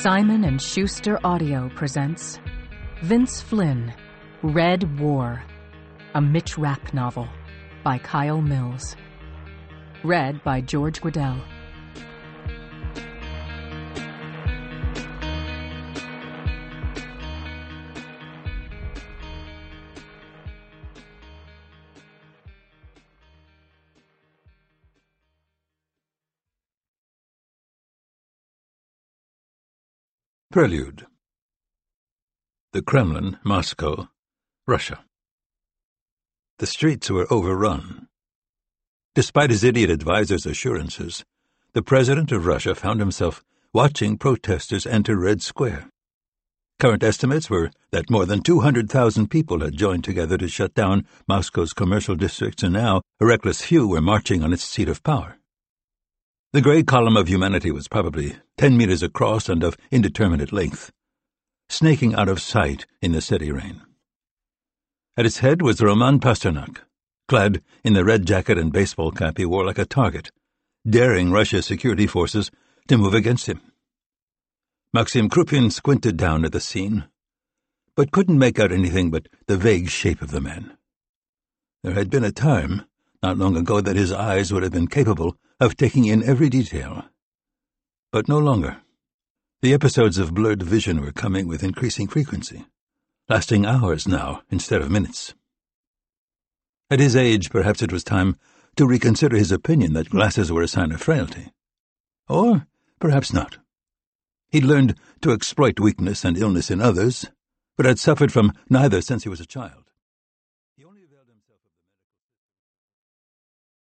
Simon & Schuster Audio presents Vince Flynn, Red War, a Mitch Rapp novel by Kyle Mills. Read by George Guidall. Prelude. The Kremlin, Moscow, Russia. The streets were overrun. Despite his idiot advisor's assurances, the president of Russia found himself watching protesters enter Red Square. Current estimates were that more than 200,000 people had joined together to shut down Moscow's commercial districts, and now a reckless few were marching on its seat of power. The gray column of humanity was probably 10 meters across and of indeterminate length, snaking out of sight in the steady rain. At its head was Roman Pasternak, clad in the red jacket and baseball cap he wore like a target, daring Russia's security forces to move against him. Maxim Krupin squinted down at the scene, but couldn't make out anything but the vague shape of the man. There had been a time, not long ago, that his eyes would have been capable of taking in every detail. But no longer. The episodes of blurred vision were coming with increasing frequency, lasting hours now instead of minutes. At his age, perhaps it was time to reconsider his opinion that glasses were a sign of frailty. Or perhaps not. He'd learned to exploit weakness and illness in others, but had suffered from neither since he was a child.